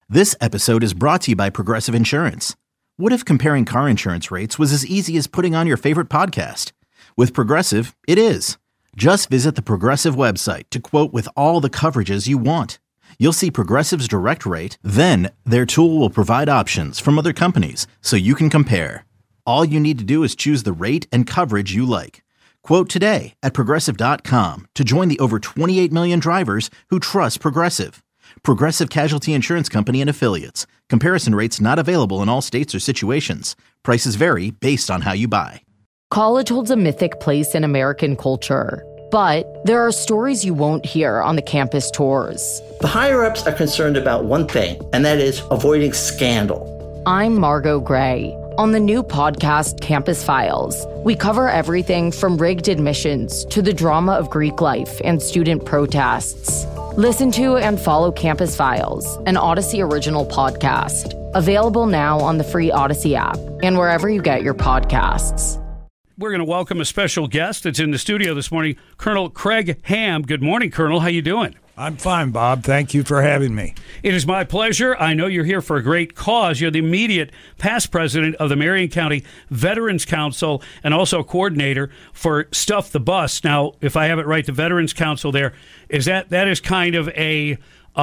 This episode is brought to you by Progressive Insurance. What if comparing car insurance rates was as easy as putting on your favorite podcast? With Progressive, it is. Just visit the Progressive website to quote with all the coverages you want. You'll see Progressive's direct rate, then their tool will provide options from other companies so you can compare. All you need to do is choose the rate and coverage you like. Quote today at Progressive.com to join the over 28 million drivers who trust Progressive. Progressive Casualty Insurance Company and Affiliates. Comparison rates not available in all states or situations. Prices vary based on how you buy. College holds a mythic place in American culture, but there are stories you won't hear on the campus tours. The higher-ups are concerned about one thing, and that is avoiding scandal. I'm Margot Gray. On the new podcast, Campus Files, we cover everything from rigged admissions to the drama of Greek life and student protests. Listen to and follow Campus Files, an Odyssey original podcast. Available now on the free Odyssey app and wherever you get your podcasts. We're going to welcome a special guest that's in the studio this morning, Colonel Craig Ham. Good morning, Colonel. How you doing? I'm fine, Bob. Thank you for having me. It is my pleasure. I know you're here for a great cause. You're the immediate past president of the Marion County Veterans Council and also coordinator for Stuff the Bus. Now, if I have it right, the Veterans Council there, that is kind of a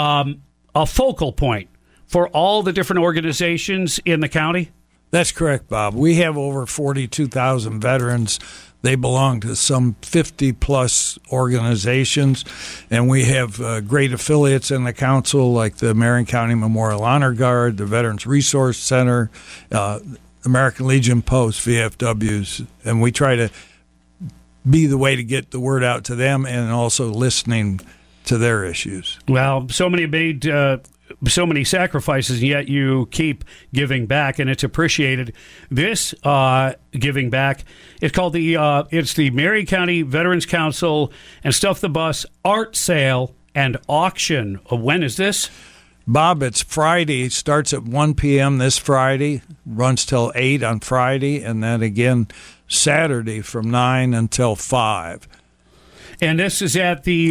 focal point for all the different organizations in the county? That's correct, Bob. We have over 42,000 veterans. They belong to some 50-plus organizations, and we have great affiliates in the council like the Marion County Memorial Honor Guard, the Veterans Resource Center, American Legion Post, VFWs, and we try to be the way to get the word out to them and also listening to their issues. Well, so many made so many sacrifices, and yet you keep giving back, and it's appreciated. This giving back, it's called it's the Marion County Veterans Council and Stuff the Bus art sale and auction. When is this? Bob, it's Friday. It starts at 1 p.m. this Friday, runs till 8 on Friday, and then again Saturday from 9 until 5. And this is at the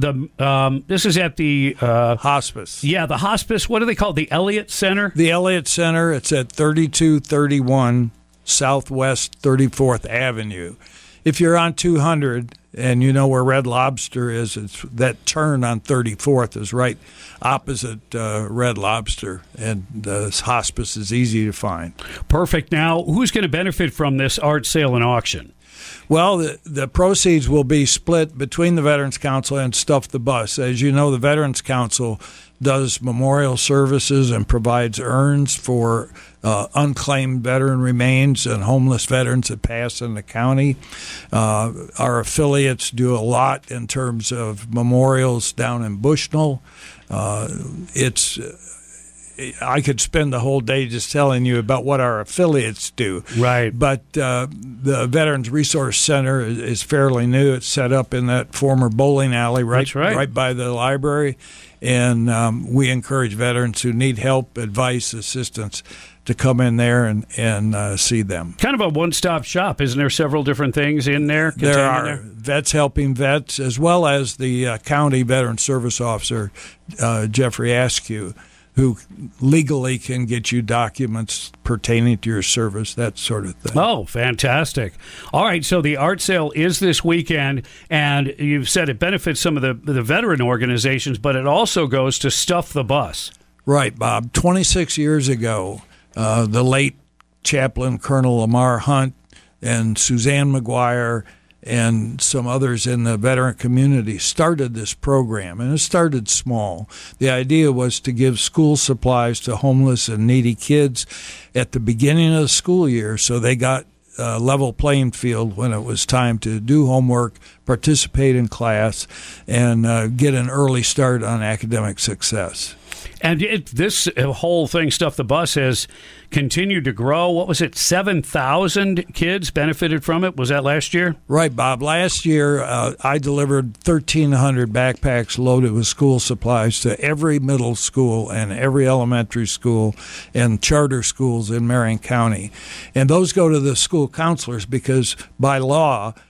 hospice. Yeah, the hospice. What do they call it? The Elliott Center? The Elliott Center. It's at 3231 Southwest 34th Avenue. If you're on 200 and you know where Red Lobster is, it's that turn on 34th is right opposite Red Lobster, and the hospice is easy to find. Perfect. Now, who's going to benefit from this art sale and auction? Well, the proceeds will be split between the Veterans Council and Stuff the Bus. As you know, the Veterans Council does memorial services and provides urns for unclaimed veteran remains and homeless veterans that pass in the county. Our affiliates do a lot in terms of memorials down in Bushnell. I could spend the whole day just telling you about what our affiliates do. Right. But the Veterans Resource Center is fairly new. It's set up in that former bowling alley right by the library. And we encourage veterans who need help, advice, assistance to come in there and see them. Kind of a one-stop shop. Isn't there several different things in there? There are. Vets helping vets, as well as the county veteran service officer, Jeffrey Askew, who legally can get you documents pertaining to your service, that sort of thing. Oh, fantastic. All right, so the art sale is this weekend, and you've said it benefits some of the veteran organizations, but it also goes to Stuff the Bus. Right, Bob. 26 years ago, the late chaplain Colonel Lamar Hunt and Suzanne McGuire and some others in the veteran community started this program, and it started small. The idea was to give school supplies to homeless and needy kids at the beginning of the school year so they got a level playing field when it was time to do homework, participate in class, and get an early start on academic success. And this whole thing, Stuff the Bus, has continued to grow. What was it, 7,000 kids benefited from it? Was that last year? Right, Bob. Last year, I delivered 1,300 backpacks loaded with school supplies to every middle school and every elementary school and charter schools in Marion County. And those go to the school counselors because by law,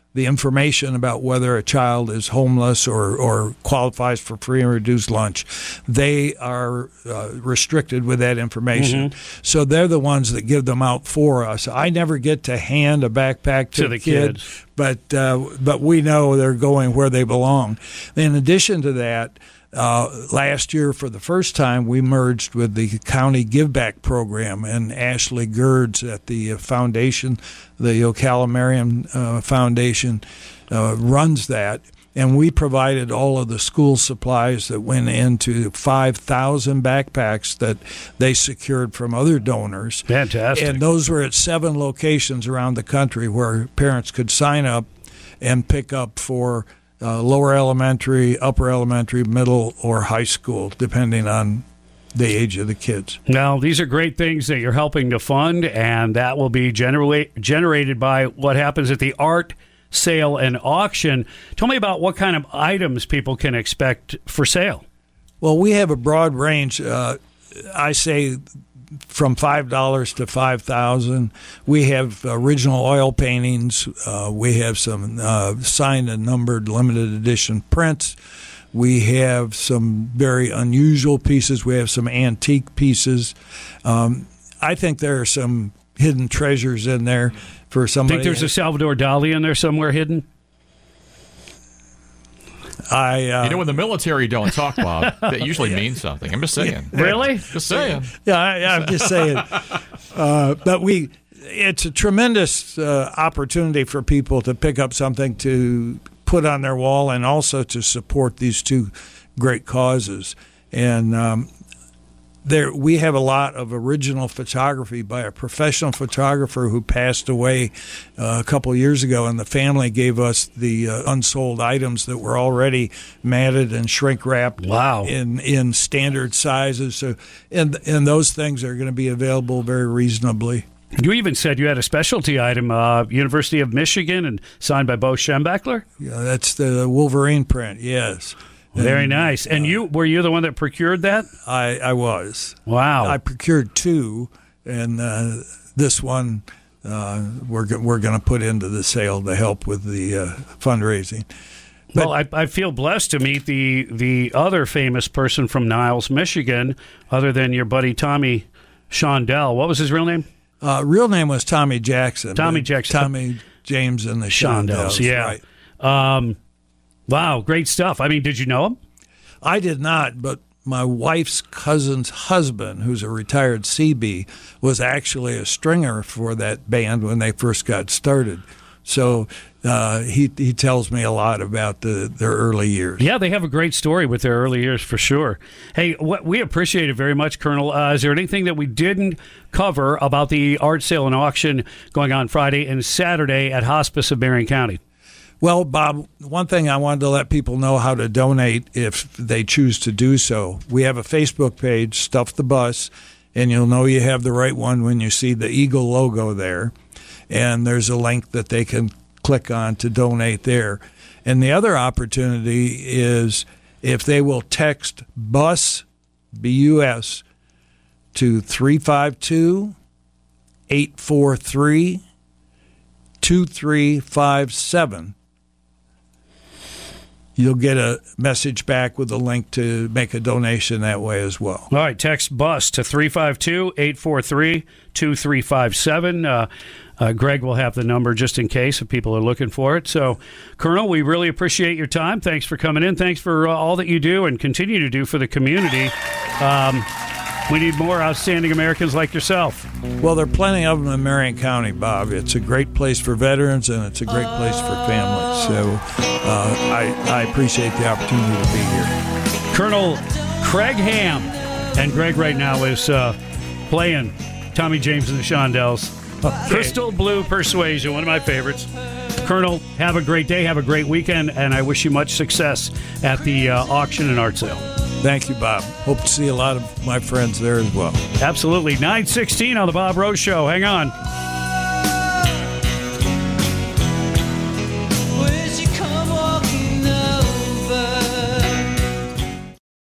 the information about whether a child is homeless or qualifies for free and reduced lunch, they are restricted with that information. So they're the ones that give them out for us. I never get to hand a backpack to the kid, but we know they're going where they belong. In addition to that, last year, for the first time, we merged with the County Give Back Program, and Ashley Gerds at the foundation, the Ocala Marion Foundation, runs that. And we provided all of the school supplies that went into 5,000 backpacks that they secured from other donors. Fantastic. And those were at 7 locations around the country where parents could sign up and pick up for lower elementary, upper elementary, middle, or high school, depending on the age of the kids. Now, these are great things that you're helping to fund, and that will be generated by what happens at the art sale and auction. Tell me about what kind of items people can expect for sale. Well, we have a broad range. I say from $5 to $5,000. We have original oil paintings. We have some signed and numbered limited edition prints. We have some very unusual pieces. We have some antique pieces. I think there are some hidden treasures in there for somebody. Think there's a Salvador Dali in there somewhere hidden? When the military don't talk, Bob, that usually means something. I'm just saying. Really? Just saying. I'm just saying. But it's a tremendous opportunity for people to pick up something to put on their wall and also to support these two great causes. And we have a lot of original photography by a professional photographer who passed away a couple of years ago, and the family gave us the unsold items that were already matted and shrink wrapped. Wow. in standard sizes. So, and those things are going to be available very reasonably. You even said you had a specialty item, University of Michigan, and signed by Bo Schembechler? Yeah, that's the Wolverine print, yes. Very nice. And were you the one that procured that? I was. Wow. I procured 2, and this one we're going to put into the sale to help with the fundraising. But, well, I feel blessed to meet the other famous person from Niles, Michigan, other than your buddy Tommy Shondell. What was his real name? Real name was Tommy Jackson. Tommy Jackson. Tommy James and the Shondells. Yeah. Right. Wow, great stuff. I mean, did you know him? I did not, but my wife's cousin's husband, who's a retired CB, was actually a stringer for that band when they first got started. So he tells me a lot about their early years. Yeah, they have a great story with their early years for sure. Hey, we appreciate it very much, Colonel. Is there anything that we didn't cover about the art sale and auction going on Friday and Saturday at Hospice of Marion County? Well, Bob, one thing I wanted to let people know how to donate if they choose to do so. We have a Facebook page, Stuff the Bus, and you'll know you have the right one when you see the Eagle logo there. And there's a link that they can click on to donate there. And the other opportunity is if they will text BUS, B-U-S, to 352-843-2357, you'll get a message back with a link to make a donation that way as well. All right, text BUS to 352-843-2357. Greg will have the number just in case if people are looking for it. So, Colonel, we really appreciate your time. Thanks for coming in. Thanks for all that you do and continue to do for the community. We need more outstanding Americans like yourself. Well, there are plenty of them in Marion County, Bob. It's a great place for veterans, and it's a great place for families. So I appreciate the opportunity to be here. Colonel Craig Ham. And Greg right now is playing Tommy James and the Shondells. Okay. Crystal Blue Persuasion, one of my favorites. Colonel, have a great day, have a great weekend, and I wish you much success at the auction and art sale. Thank you, Bob. Hope to see a lot of my friends there as well. Absolutely. 9:16 on the Bob Rose Show. Hang on.